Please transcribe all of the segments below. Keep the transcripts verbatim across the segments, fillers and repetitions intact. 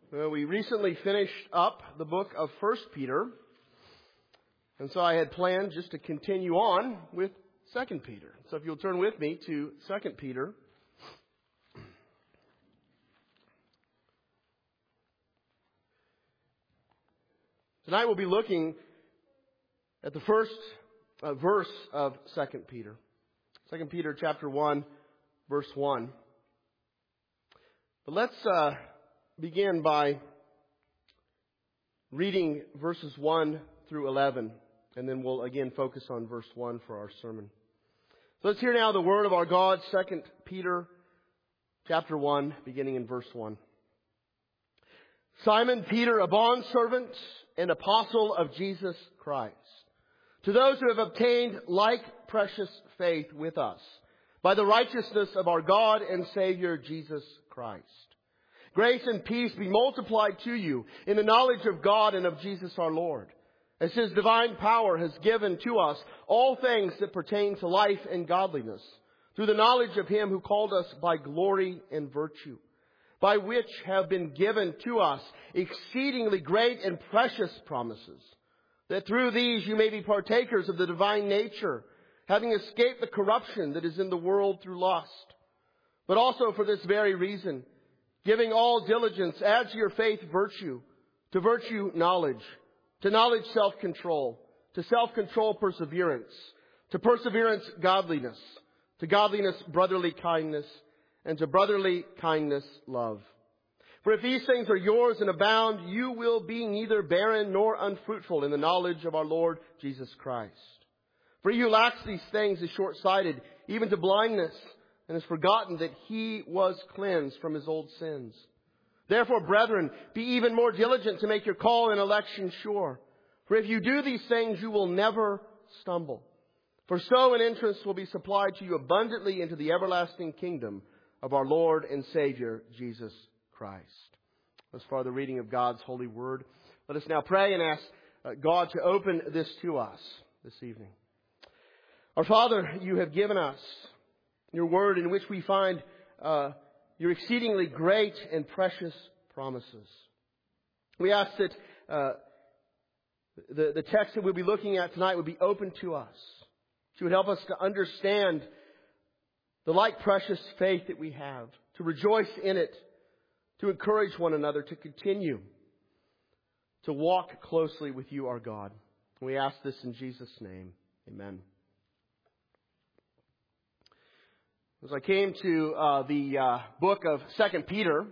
Well, we recently finished up the book of First Peter, and so I had planned just to continue on with Second Peter. So if you'll turn with me to Second Peter. Tonight we'll be looking at the first uh, verse of Second Peter. Second Peter chapter one, verse one. But let's uh, begin by reading verses one through eleven, and then we'll again focus on verse one for our sermon. So let's hear now the word of our God, Second Peter chapter one, beginning in verse one. Simon Peter, a bondservant and apostle of Jesus Christ, to those who have obtained like precious faith with us, by the righteousness of our God and Savior Jesus Christ. Grace and peace be multiplied to you in the knowledge of God and of Jesus our Lord, as His divine power has given to us all things that pertain to life and godliness, through the knowledge of Him who called us by glory and virtue, by which have been given to us exceedingly great and precious promises, that through these you may be partakers of the divine nature, having escaped the corruption that is in the world through lust. But also for this very reason, giving all diligence, add to your faith virtue, to virtue knowledge, to knowledge self-control, to self-control perseverance, to perseverance godliness, to godliness brotherly kindness, and to brotherly kindness love. For if these things are yours and abound, you will be neither barren nor unfruitful in the knowledge of our Lord Jesus Christ. For he who lacks these things is short-sighted, even to blindness, and has forgotten that he was cleansed from his old sins. Therefore, brethren, be even more diligent to make your call and election sure. For if you do these things, you will never stumble. For so an entrance will be supplied to you abundantly into the everlasting kingdom of our Lord and Savior, Jesus Christ. As far as the reading of God's holy word, let us now pray and ask God to open this to us this evening. Our Father, you have given us your word in which we find uh, your exceedingly great and precious promises. We ask that uh, the, the text that we'll be looking at tonight would be open to us. She would help us to understand the like precious faith that we have, to rejoice in it, to encourage one another, to continue to walk closely with you, our God. We ask this in Jesus' name. Amen. As I came to uh, the uh, book of Second Peter,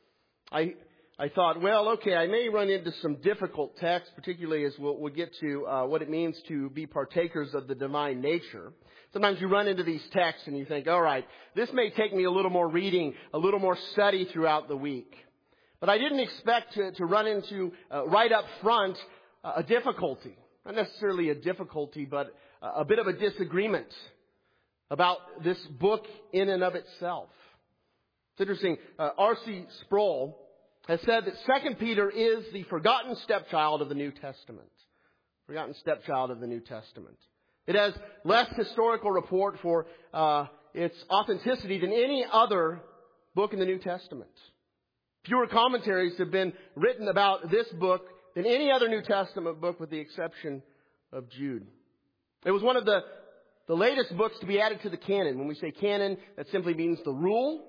I I thought, well, okay, I may run into some difficult texts, particularly as we'll, we'll get to uh, what it means to be partakers of the divine nature. Sometimes you run into these texts and you think, all right, this may take me a little more reading, a little more study throughout the week. But I didn't expect to, to run into, uh, right up front, uh, a difficulty. Not necessarily a difficulty, but a, a bit of a disagreement about this book in and of itself. It's interesting. Uh, R C Sproul has said that Second Peter is the forgotten stepchild of the New Testament. Forgotten stepchild of the New Testament. It has less historical report for uh, its authenticity than any other book in the New Testament. Fewer commentaries have been written about this book than any other New Testament book, with the exception of Jude. It was one of the, the latest books to be added to the canon. When we say canon, that simply means the rule,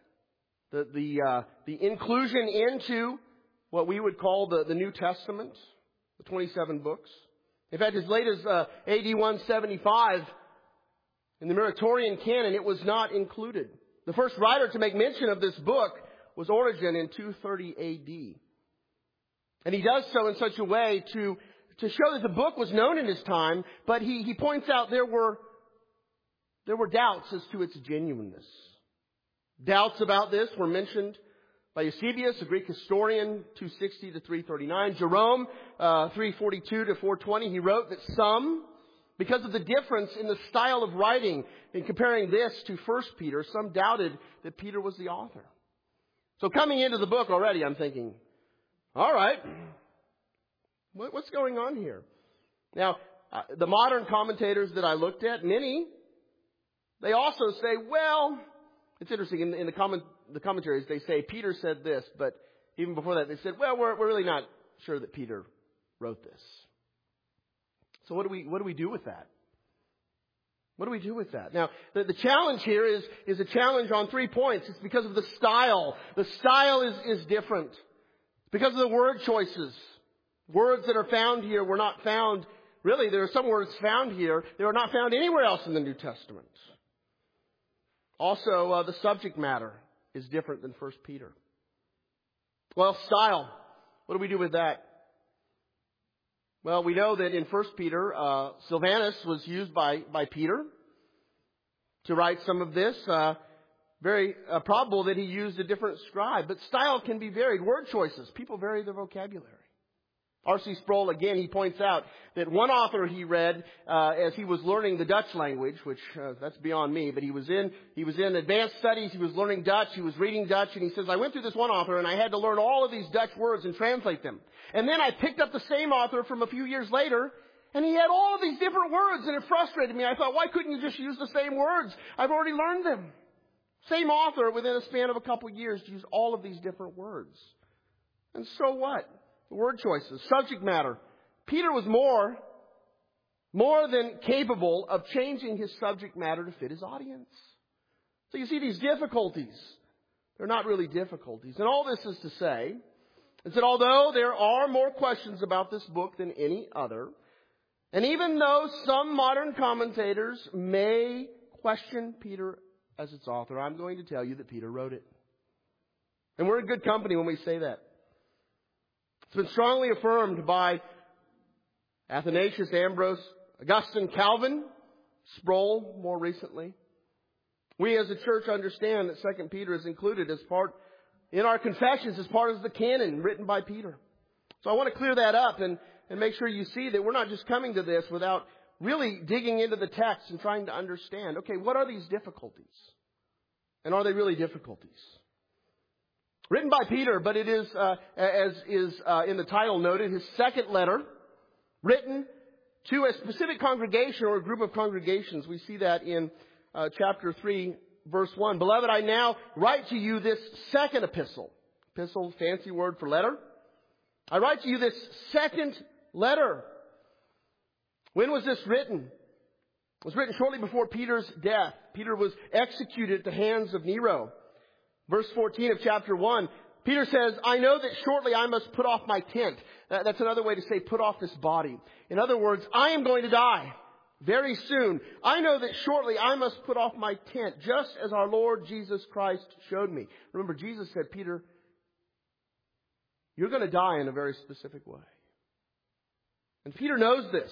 the the, uh, the inclusion into what we would call the, the New Testament, the twenty-seven books. In fact, as late as uh, A D one seventy-five, in the Muratorian canon, it was not included. The first writer to make mention of this book was Origen in two thirty A D. And he does so in such a way to, to show that the book was known in his time, but he, he points out there were, there were doubts as to its genuineness. Doubts about this were mentioned by Eusebius, a Greek historian, two sixty to three thirty-nine. Jerome, uh, three forty-two to four twenty, he wrote that some, because of the difference in the style of writing in comparing this to First Peter, some doubted that Peter was the author. So coming into the book already, I'm thinking, all right, what, what's going on here? Now, uh, the modern commentators that I looked at, many, they also say, well, it's interesting, in, in the, comment, the commentaries they say Peter said this, but even before that, they said, well, we're, we're really not sure that Peter wrote this. So what do we, what do we do with that? What do we do with that? Now, the, the challenge here is, is a challenge on three points. It's because of the style. The style is, is different. It's because of the word choices. Words that are found here were not found, really, there are some words found here that are not found anywhere else in the New Testament. Also, uh, the subject matter is different than First Peter. Well, style. What do we do with that? Well, we know that in First Peter, uh, Silvanus was used by, by Peter to write some of this. Uh, very uh, probable that he used a different scribe. But style can be varied. Word choices. People vary their vocabulary. R C Sproul, again, he points out that one author he read uh, as he was learning the Dutch language, which uh, that's beyond me, but he was in he was in advanced studies, he was learning Dutch, he was reading Dutch, and he says, I went through this one author and I had to learn all of these Dutch words and translate them. And then I picked up the same author from a few years later, and he had all of these different words, and it frustrated me. I thought, why couldn't you just use the same words? I've already learned them. Same author within a span of a couple of years used all of these different words. And so what? Word choices, subject matter. Peter was more, more than capable of changing his subject matter to fit his audience. So you see these difficulties. They're not really difficulties. And all this is to say is that although there are more questions about this book than any other, and even though some modern commentators may question Peter as its author, I'm going to tell you that Peter wrote it. And we're in good company when we say that. It's been strongly affirmed by Athanasius, Ambrose, Augustine, Calvin, Sproul more recently. We as a church understand that Second Peter is included as part, in our confessions, as part of the canon written by Peter. So I want to clear that up and, and make sure you see that we're not just coming to this without really digging into the text and trying to understand, okay, what are these difficulties? And are they really difficulties? Written by Peter, but it is, uh, as is uh, in the title noted, his second letter, written to a specific congregation or a group of congregations. We see that in uh, chapter three, verse one. Beloved, I now write to you this second epistle. Epistle, fancy word for letter. I write to you this second letter. When was this written? It was written shortly before Peter's death. Peter was executed at the hands of Nero. Verse fourteen of chapter one, Peter says, I know that shortly I must put off my tent. That's another way to say put off this body. In other words, I am going to die very soon. I know that shortly I must put off my tent, just as our Lord Jesus Christ showed me. Remember, Jesus said, Peter, you're going to die in a very specific way. And Peter knows this.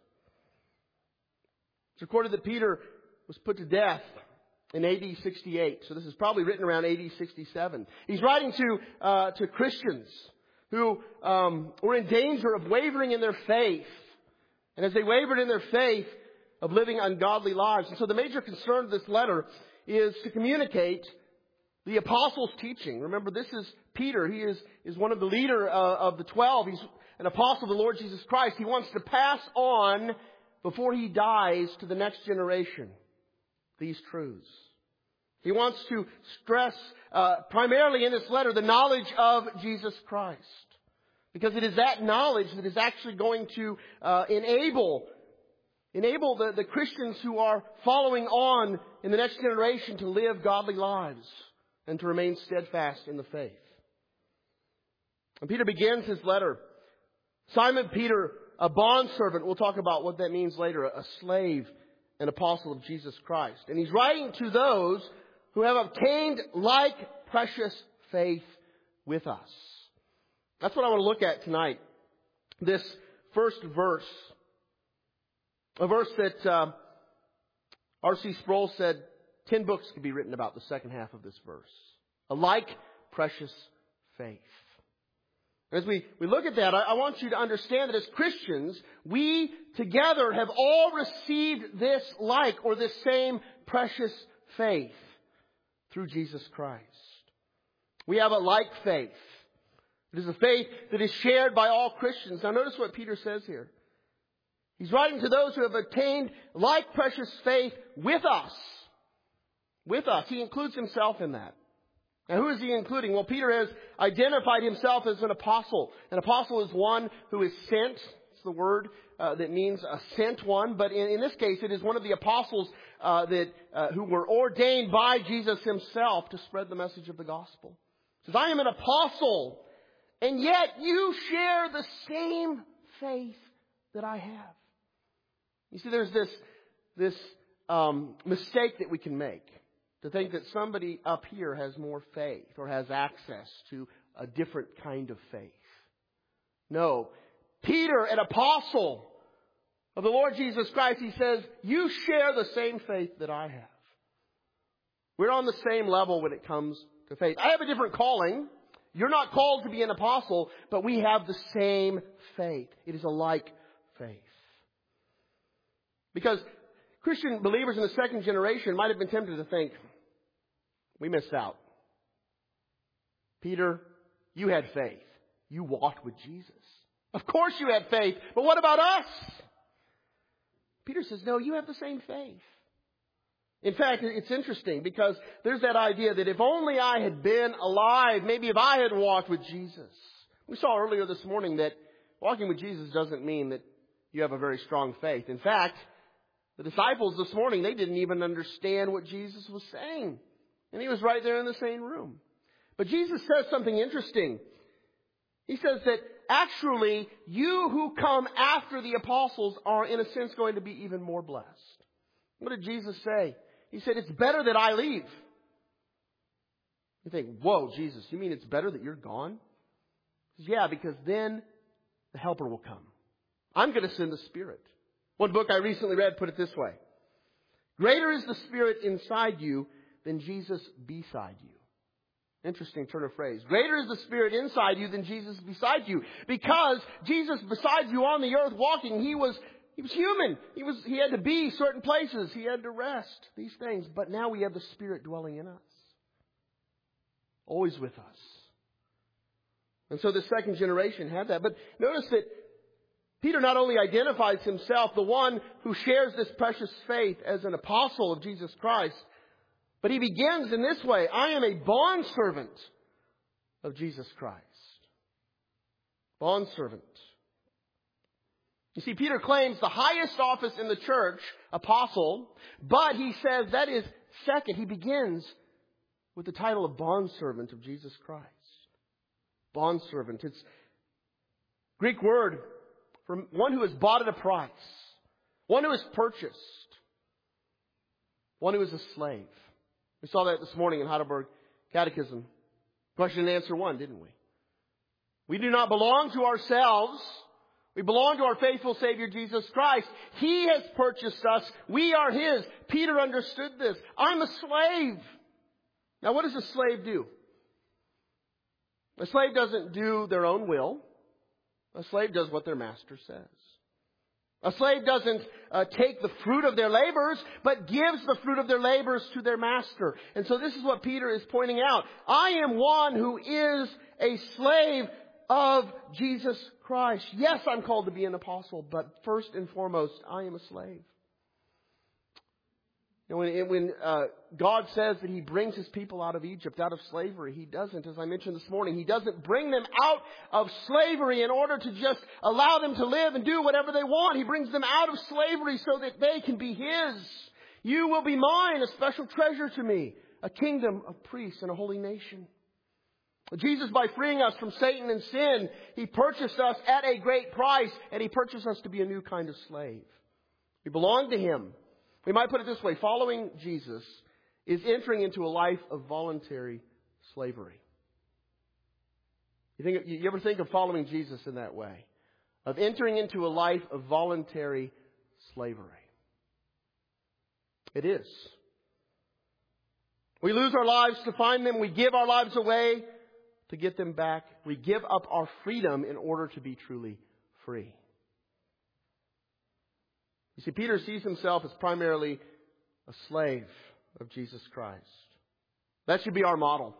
It's recorded that Peter was put to death in A D sixty-eight. So this is probably written around A D sixty-seven. He's writing to uh, to Christians who um, were in danger of wavering in their faith. And as they wavered in their faith, of living ungodly lives. And so the major concern of this letter is to communicate the apostles' teaching. Remember, this is Peter. He is, is one of the leader uh, of the twelve. He's an apostle of the Lord Jesus Christ. He wants to pass on, before he dies, to the next generation these truths. He wants to stress uh, primarily in this letter the knowledge of Jesus Christ. Because it is that knowledge that is actually going to uh, enable enable the, the Christians who are following on in the next generation to live godly lives and to remain steadfast in the faith. And Peter begins his letter. Simon Peter, a bondservant, we'll talk about what that means later, a slave, an apostle of Jesus Christ. And he's writing to those who have obtained like precious faith with us. That's what I want to look at tonight. This first verse. A verse that uh, R C Sproul said ten books could be written about the second half of this verse. A like precious faith. As we, we look at that, I, I want you to understand that as Christians, we together have all received this like or this same precious faith through Jesus Christ. We have a like faith. It is a faith that is shared by all Christians. Now notice what Peter says here. He's writing to those who have attained like precious faith with us. With us. He includes himself in that. Now, who is he including? Well, Peter has identified himself as an apostle. An apostle is one who is sent. It's the word uh, that means a sent one. But in, in this case, it is one of the apostles uh, that uh, who were ordained by Jesus himself to spread the message of the gospel. He says, I am an apostle, and yet you share the same faith that I have. You see, there's this, this um, mistake that we can make. To think that somebody up here has more faith or has access to a different kind of faith. No. Peter, an apostle of the Lord Jesus Christ, he says, you share the same faith that I have. We're on the same level when it comes to faith. I have a different calling. You're not called to be an apostle, but we have the same faith. It is a like faith. Because Christian believers in the second generation might have been tempted to think, we missed out. Peter, you had faith. You walked with Jesus. Of course you had faith, but what about us? Peter says, no, you have the same faith. In fact, it's interesting because there's that idea that if only I had been alive, maybe if I had walked with Jesus. We saw earlier this morning that walking with Jesus doesn't mean that you have a very strong faith. In fact, the disciples this morning, they didn't even understand what Jesus was saying. And he was right there in the same room. But Jesus says something interesting. He says that actually, you who come after the apostles are, in a sense, going to be even more blessed. What did Jesus say? He said, it's better that I leave. You think, whoa, Jesus, you mean it's better that you're gone? He says, yeah, because then the Helper will come. I'm going to send the Spirit. One book I recently read put it this way. Greater is the Spirit inside you than Jesus beside you. Interesting turn of phrase. Greater is the Spirit inside you than Jesus beside you. Because Jesus beside you on the earth walking, He was He was human. He was He had to be certain places. He had to rest. These things. But now we have the Spirit dwelling in us. Always with us. And so the second generation had that. But notice that Peter not only identifies himself, the one who shares this precious faith, as an apostle of Jesus Christ, but he begins in this way. I am a bondservant of Jesus Christ. Bondservant. You see, Peter claims the highest office in the church, apostle, but he says that is second. He begins with the title of bondservant of Jesus Christ. Bondservant. It's Greek word for one who is bought at a price. One who is purchased. One who is a slave. We saw that this morning in Heidelberg Catechism. Question and answer one, didn't we? We do not belong to ourselves. We belong to our faithful Savior Jesus Christ. He has purchased us. We are His. Peter understood this. I'm a slave. Now what does a slave do? A slave doesn't do their own will. A slave does what their master says. A slave doesn't uh, take the fruit of their labors, but gives the fruit of their labors to their master. And so this is what Peter is pointing out. I am one who is a slave of Jesus Christ. Yes, I'm called to be an apostle, but first and foremost, I am a slave. You know, when when uh, God says that He brings His people out of Egypt, out of slavery, He doesn't, as I mentioned this morning, He doesn't bring them out of slavery in order to just allow them to live and do whatever they want. He brings them out of slavery so that they can be His. You will be mine, a special treasure to me, a kingdom of priests and a holy nation. Jesus, by freeing us from Satan and sin, He purchased us at a great price, and He purchased us to be a new kind of slave. We belong to Him. We might put it this way. Following Jesus is entering into a life of voluntary slavery. You think, you ever think of following Jesus in that way? Of entering into a life of voluntary slavery. It is. We lose our lives to find them. We give our lives away to get them back. We give up our freedom in order to be truly free. You see, Peter sees himself as primarily a slave of Jesus Christ. That should be our model.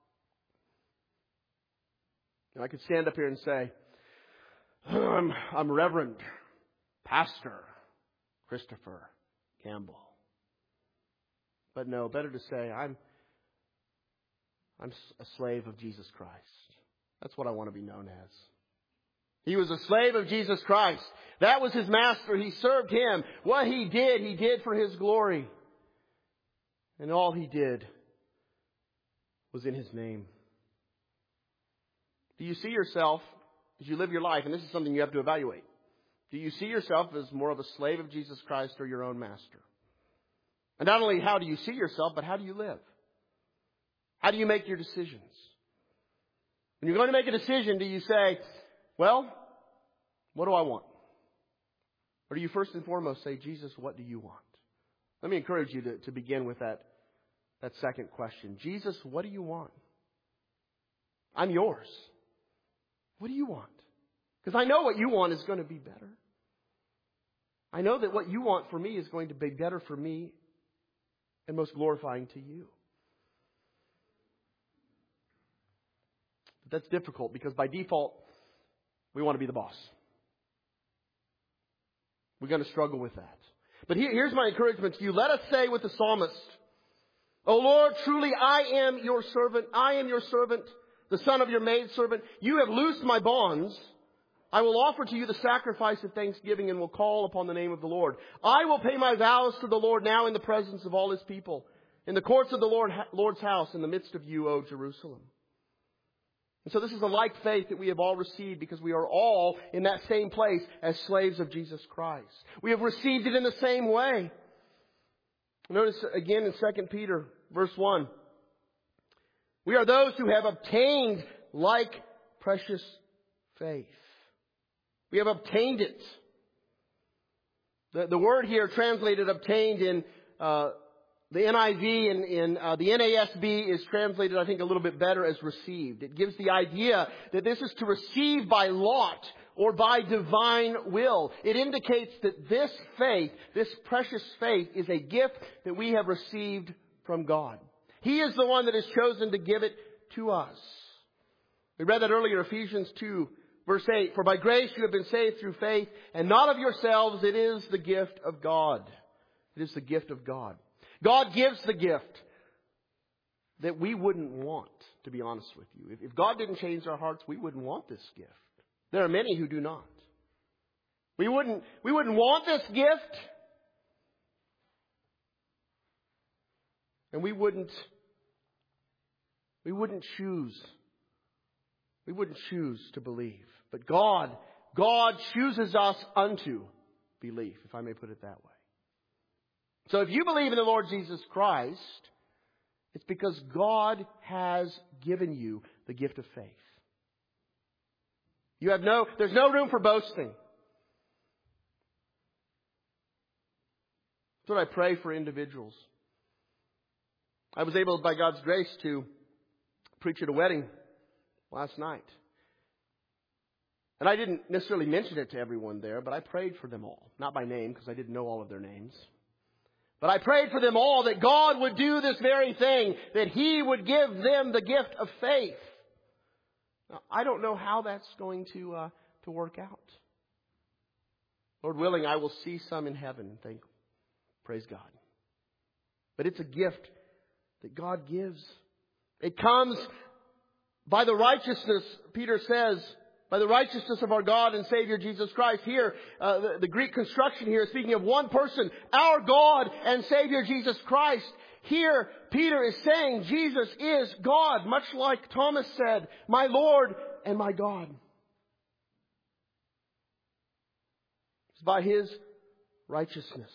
I could stand up here and say, I'm, I'm Reverend Pastor Christopher Campbell. But no, better to say, I'm, I'm a slave of Jesus Christ. That's what I want to be known as. He was a slave of Jesus Christ. That was his master. He served him. What he did, he did for his glory. And all he did was in his name. Do you see yourself as you live your life, and this is something you have to evaluate, do you see yourself as more of a slave of Jesus Christ or your own master? And not only how do you see yourself, but how do you live? How do you make your decisions? When you're going to make a decision, do you say, well, what do I want? Or do you first and foremost say, Jesus, what do you want? Let me encourage you to, to begin with that, that second question. Jesus, what do you want? I'm yours. What do you want? Because I know what you want is going to be better. I know that what you want for me is going to be better for me and most glorifying to you. But that's difficult because by default, we want to be the boss. We're going to struggle with that. But here, here's my encouragement to you. Let us say with the psalmist, O Lord, truly I am your servant. I am your servant, the son of your maidservant. You have loosed my bonds. I will offer to you the sacrifice of thanksgiving and will call upon the name of the Lord. I will pay my vows to the Lord now in the presence of all his people, in the courts of the Lord, Lord's house, in the midst of you, O Jerusalem. And so this is a like faith that we have all received because we are all in that same place as slaves of Jesus Christ. We have received it in the same way. Notice again in Second Peter verse one. We are those who have obtained like precious faith. We have obtained it. The, the word here translated obtained in uh, the N I V and in uh, the N A S B is translated, I think, a little bit better as received. It gives the idea that this is to receive by lot or by divine will. It indicates that this faith, this precious faith, is a gift that we have received from God. He is the one that has chosen to give it to us. We read that earlier, Ephesians two, verse eight. For by grace you have been saved through faith, and not of yourselves. It is the gift of God. It is the gift of God. God gives the gift that we wouldn't want, to be honest with you. If, if God didn't change our hearts, we wouldn't want this gift. There are many who do not. We wouldn't, we wouldn't want this gift. And we wouldn't, we wouldn't choose. We wouldn't choose to believe. But God, God chooses us unto belief, if I may put it that way. So if you believe in the Lord Jesus Christ, it's because God has given you the gift of faith. You have no, there's no room for boasting. That's what I pray for individuals. I was able, by God's grace, to preach at a wedding last night. And I didn't necessarily mention it to everyone there, but I prayed for them all. Not by name, because I didn't know all of their names. But I prayed for them all that God would do this very thing, that He would give them the gift of faith. Now, I don't know how that's going to uh, to work out. Lord willing, I will see some in heaven. Thank, praise God. But it's a gift that God gives. It comes by the righteousness, Peter says, by the righteousness of our God and Savior Jesus Christ. Here, uh, the, the Greek construction here is speaking of one person, our God and Savior Jesus Christ. Here, Peter is saying Jesus is God, much like Thomas said, my Lord and my God. It's by His righteousness.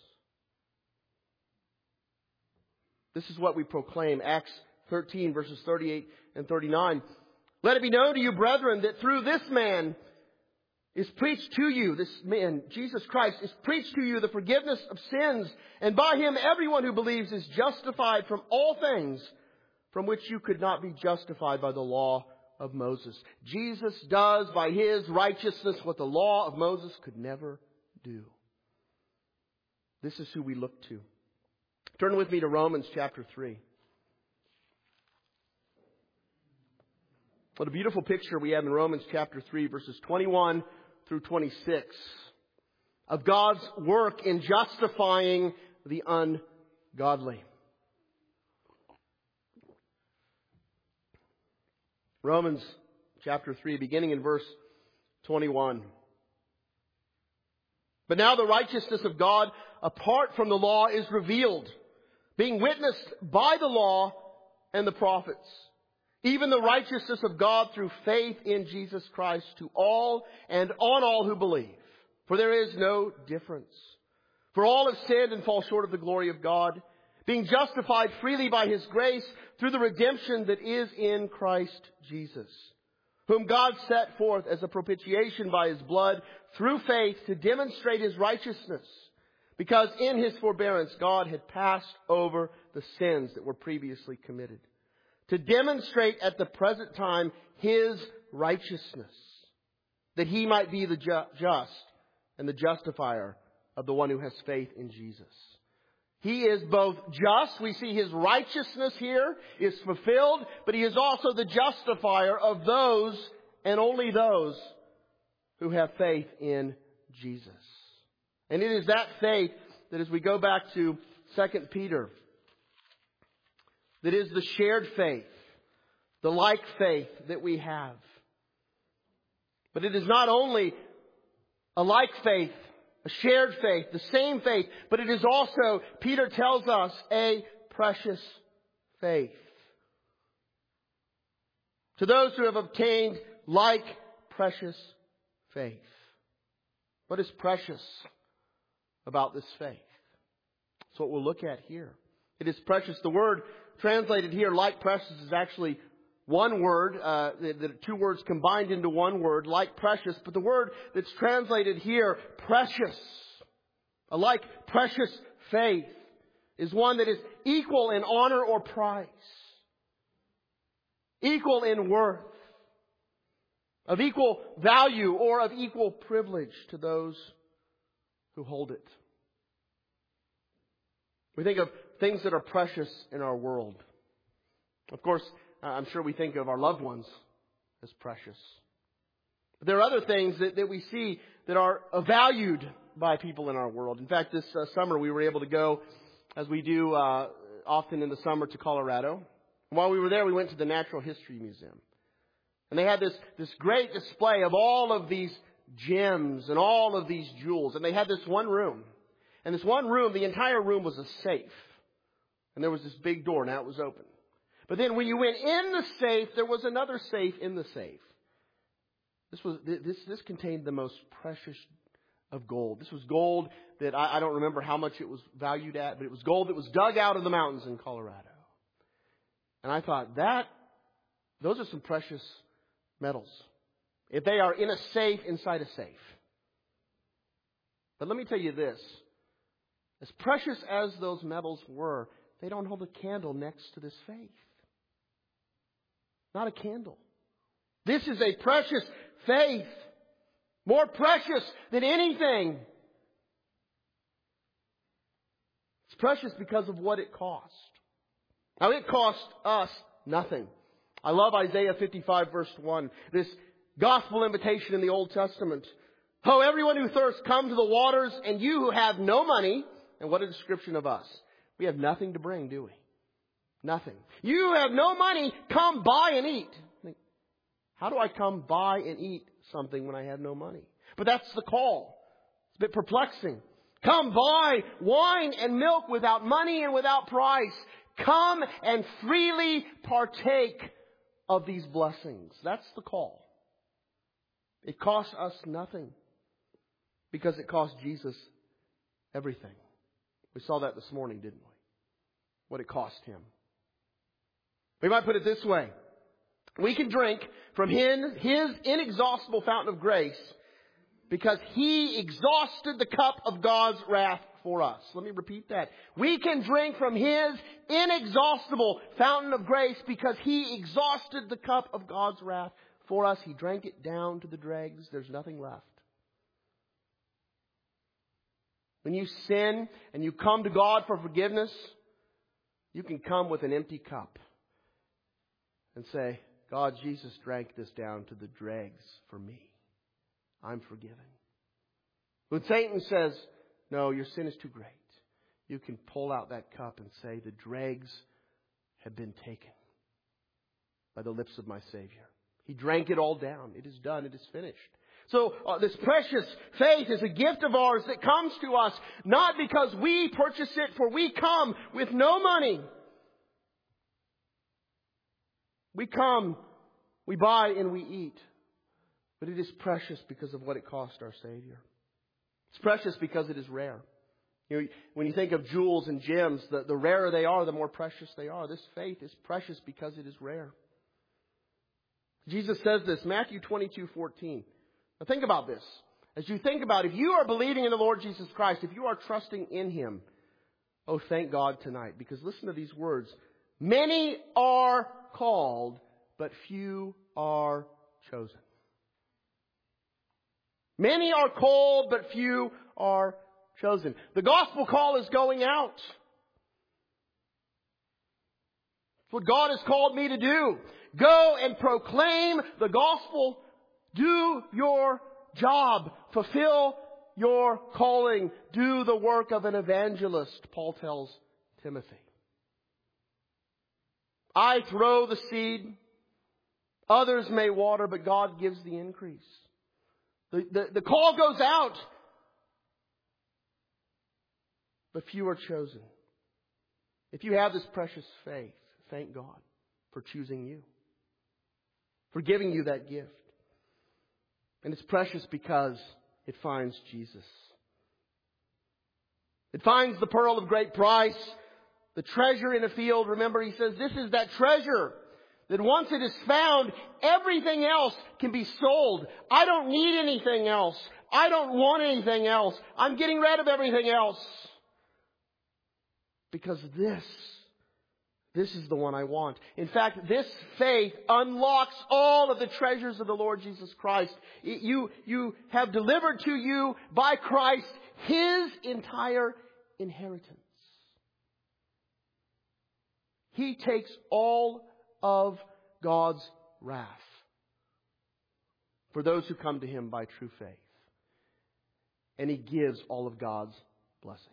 This is what we proclaim, Acts thirteen, verses thirty-eight and thirty-nine. Let it be known to you, brethren, that through this man is preached to you, this man, Jesus Christ, is preached to you the forgiveness of sins. And by Him, everyone who believes is justified from all things from which you could not be justified by the law of Moses. Jesus does by His righteousness what the law of Moses could never do. This is who we look to. Turn with me to Romans chapter three. What a beautiful picture we have in Romans chapter three, verses twenty-one through twenty-six, of God's work in justifying the ungodly. Romans chapter three, beginning in verse twenty-one. But now the righteousness of God apart from the law is revealed, being witnessed by the law and the prophets, even the righteousness of God through faith in Jesus Christ to all and on all who believe. For there is no difference. For all have sinned and fall short of the glory of God, being justified freely by His grace through the redemption that is in Christ Jesus, whom God set forth as a propitiation by His blood through faith to demonstrate His righteousness, because in His forbearance God had passed over the sins that were previously committed, to demonstrate at the present time His righteousness, that He might be the ju- just and the justifier of the one who has faith in Jesus. He is both just, we see His righteousness here is fulfilled, but He is also the justifier of those and only those who have faith in Jesus. And it is that faith that, as we go back to Second Peter, that is the shared faith, the like faith that we have. But it is not only a like faith, a shared faith, the same faith, but it is also, Peter tells us, a precious faith. To those who have obtained like precious faith. What is precious about this faith? That's what we'll look at here. It is precious. The word translated here, like precious, is actually one word, uh, the, the two words combined into one word, like precious. But the word that's translated here, precious, a like precious faith, is one that is equal in honor or price, equal in worth, of equal value or of equal privilege to those who hold it. We think of things that are precious in our world. Of course, I'm sure we think of our loved ones as precious. But there are other things that, that we see that are valued by people in our world. In fact, this uh, summer we were able to go, as we do uh, often in the summer, to Colorado. And while we were there, we went to the Natural History Museum. And they had this, this great display of all of these gems and all of these jewels. And they had this one room. And this one room, the entire room was a safe. And there was this big door. Now it was open. But then when you went in the safe, there was another safe in the safe. This was this this contained the most precious of gold. This was gold that I, I don't remember how much it was valued at, but it was gold that was dug out of the mountains in Colorado. And I thought, that those are some precious metals, if they are in a safe inside a safe. But let me tell you this. As precious as those metals were, they don't hold a candle next to this faith. Not a candle. This is a precious faith. More precious than anything. It's precious because of what it cost. Now, it cost us nothing. I love Isaiah fifty-five verse one. This gospel invitation in the Old Testament. Ho, everyone who thirsts, come to the waters, and you who have no money. And what a description of us. We have nothing to bring, do we? Nothing. You who have no money, come buy and eat. How do I come buy and eat something when I have no money? But that's the call. It's a bit perplexing. Come buy wine and milk without money and without price. Come and freely partake of these blessings. That's the call. It costs us nothing because it cost Jesus everything. We saw that this morning, didn't we? What it cost Him. We might put it this way. We can drink from His, his inexhaustible fountain of grace because He exhausted the cup of God's wrath for us. Let me repeat that. We can drink from His inexhaustible fountain of grace because He exhausted the cup of God's wrath for us. He drank it down to the dregs. There's nothing left. When you sin and you come to God for forgiveness, you can come with an empty cup and say, God, Jesus drank this down to the dregs for me. I'm forgiven. When Satan says, no, your sin is too great, you can pull out that cup and say, the dregs have been taken by the lips of my Savior. He drank it all down. It is done. It is finished. So uh, this precious faith is a gift of ours that comes to us not because we purchase it, for we come with no money. We come, we buy, and we eat. But it is precious because of what it cost our Savior. It's precious because it is rare. You know, when you think of jewels and gems, the, the rarer they are, the more precious they are. This faith is precious because it is rare. Jesus says this, Matthew twenty-two fourteen. Now think about this. As you think about, if you are believing in the Lord Jesus Christ, if you are trusting in Him, oh, thank God tonight. Because listen to these words. Many are called, but few are chosen. Many are called, but few are chosen. The gospel call is going out. It's what God has called me to do. Go and proclaim the gospel. Do your job. Fulfill your calling. Do the work of an evangelist, Paul tells Timothy. I throw the seed. Others may water, but God gives the increase. The, the, the call goes out, but few are chosen. If you have this precious faith, thank God for choosing you, for giving you that gift. And it's precious because it finds Jesus. It finds the pearl of great price, the treasure in a field. Remember, he says, this is that treasure that once it is found, everything else can be sold. I don't need anything else. I don't want anything else. I'm getting rid of everything else. Because this, this is the one I want. In fact, this faith unlocks all of the treasures of the Lord Jesus Christ. You, you have delivered to you by Christ His entire inheritance. He takes all of God's wrath for those who come to Him by true faith. And He gives all of God's blessings.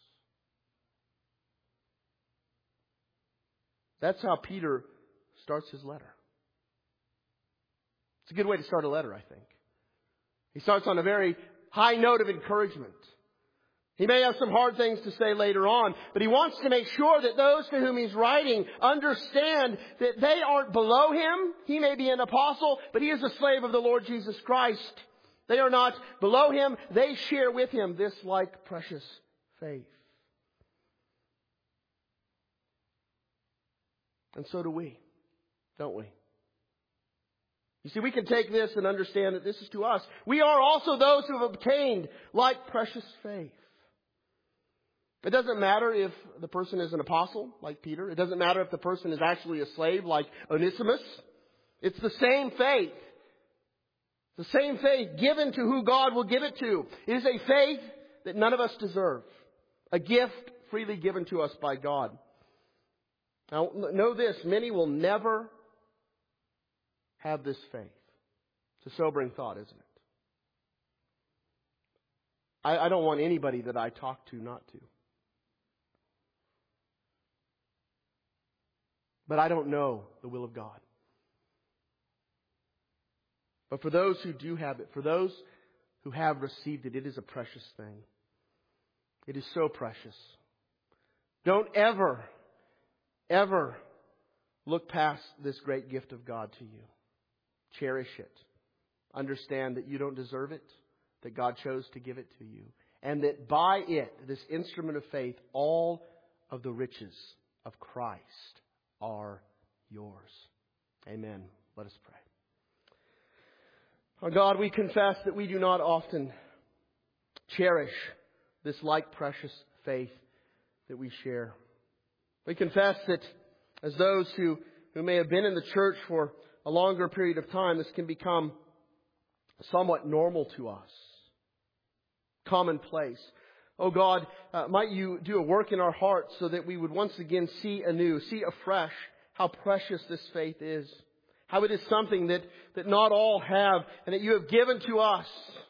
That's how Peter starts his letter. It's a good way to start a letter, I think. He starts on a very high note of encouragement. He may have some hard things to say later on, but he wants to make sure that those to whom he's writing understand that they aren't below him. He may be an apostle, but he is a slave of the Lord Jesus Christ. They are not below him. They share with him this like precious faith. And so do we, don't we? You see, we can take this and understand that this is to us. We are also those who have obtained like precious faith. It doesn't matter if the person is an apostle, like Peter. It doesn't matter if the person is actually a slave, like Onesimus. It's the same faith. The same faith given to who God will give it to. It is a faith that none of us deserve. A gift freely given to us by God. Now, know this, many will never have this faith. It's a sobering thought, isn't it? I, I don't want anybody that I talk to not to. But I don't know the will of God. But for those who do have it, for those who have received it, it is a precious thing. It is so precious. Don't ever Ever look past this great gift of God to you. Cherish it. Understand that you don't deserve it, that God chose to give it to you. And that by it, this instrument of faith, all of the riches of Christ are yours. Amen. Let us pray. Oh God, we confess that we do not often cherish this like precious faith that we share. We confess that as those who, who may have been in the church for a longer period of time, this can become somewhat normal to us. Commonplace. Oh God, uh, might you do a work in our hearts so that we would once again see anew, see afresh how precious this faith is. How it is something that, that not all have and that you have given to us.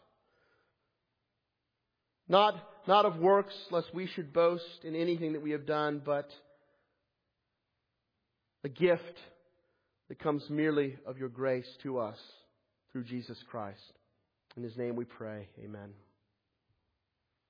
Not, not of works, lest we should boast in anything that we have done, but a gift that comes merely of your grace to us through Jesus Christ. In His name we pray. Amen.